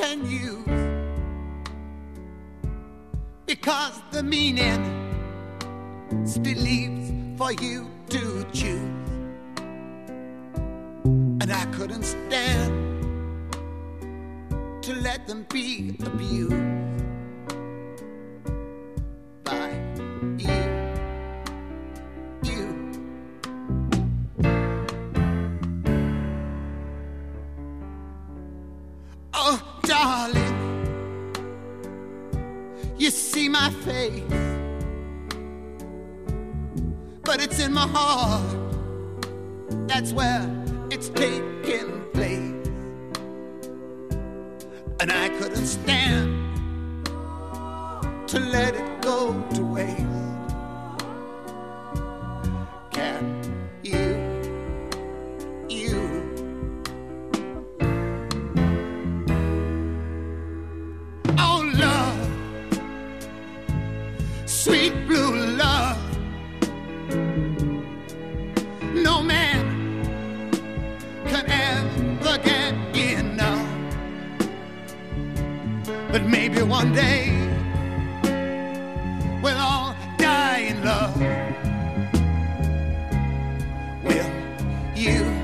can use, because the meaning still leaves for you to choose. And I couldn't stand to let them be abused by you. Oh, darling, you see my face, but it's in my heart. That's where it's taking place. And I couldn't stand to let it go to waste. Can you? Oh, love, sweet blue love, no man can ever get enough. But maybe one day we'll all die in love. Will you?